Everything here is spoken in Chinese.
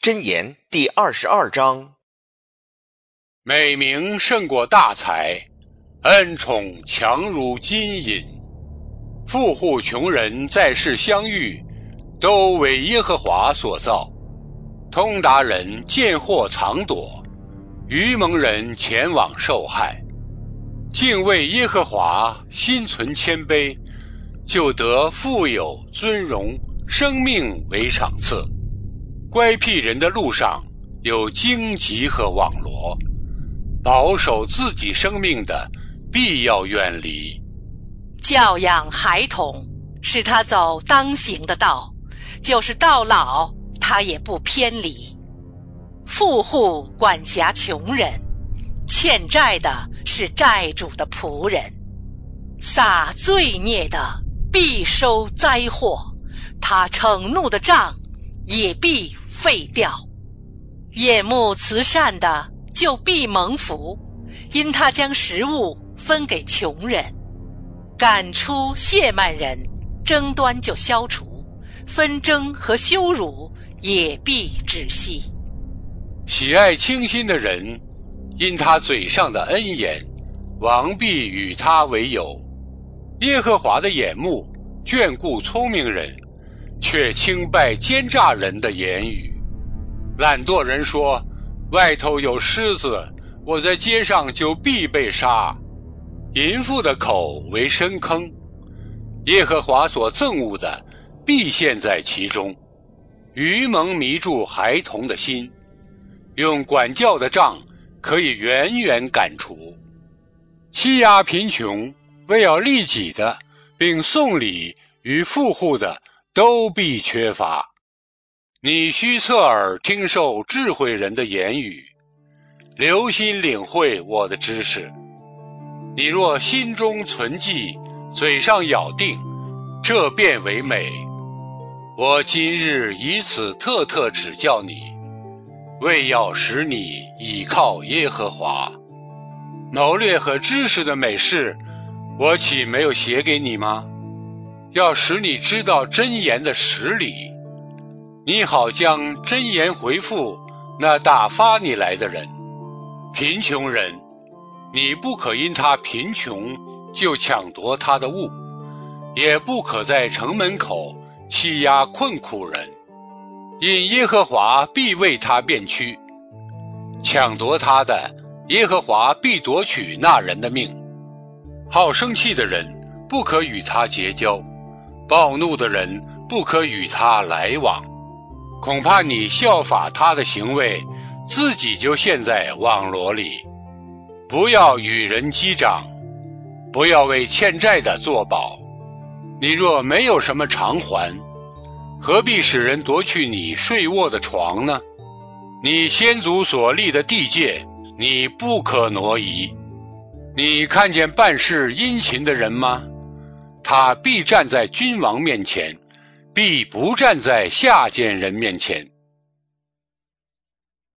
箴言第22章。 美名胜过大财，恩宠强如金银。富户穷人在世相遇，都为耶和华所造。通达人见祸藏躲，愚蒙人前往受害。敬畏耶和华，心存谦卑，就得富有尊荣，生命为赏赐。乖僻人的路上有荆棘和网罗，保守自己生命的必要远离。 教养孩童，使他走当行的道，就是到老他也不偏离。富户管辖穷人，欠债的是债主的仆人。撒罪孽的必收灾祸，他盛怒的杖也必废掉。眼目慈善的就必蒙福，因他将食物分给穷人。赶出亵慢人，争端就消除，纷争和羞辱也必止息。 喜爱清心的人，因他嘴上的恩言，王必与他为友。耶和华的眼目眷顾聪明人，却轻拜奸诈人的言语。懒惰人说，外头有狮子，我在街上就必被杀。淫妇的口为深坑，耶和华所憎恶的必陷在其中。愚蒙迷住孩童的心，用管教的杖可以远远赶除。欺压贫穷为要利己的，并送礼与富户的，都必缺乏。你须侧耳听受智慧人的言语，留心领会我的知识。你若心中存记，嘴上咬定，这便为美。我今日以此特特指教你，为要使你倚靠耶和华。谋略和知识的美事，我岂没有写给你吗？要使你知道箴言的实理，你好将箴言回复那打发你来的人。贫穷人，你不可因他贫穷就抢夺他的物，也不可在城门口欺压困苦人，因耶和华必为他辩屈。抢夺他的，耶和华必夺取那人的命。好生气的人不可与他结交，暴怒的人不可与他来往。恐怕你效法他的行为，自己就陷在网罗里。不要与人击掌，不要为欠债的作保。你若没有什么偿还，何必使人夺去你睡卧的床呢？你先祖所立的地界，你不可挪移。你看见办事殷勤的人吗？他必站在君王面前，必不站在下贱人面前。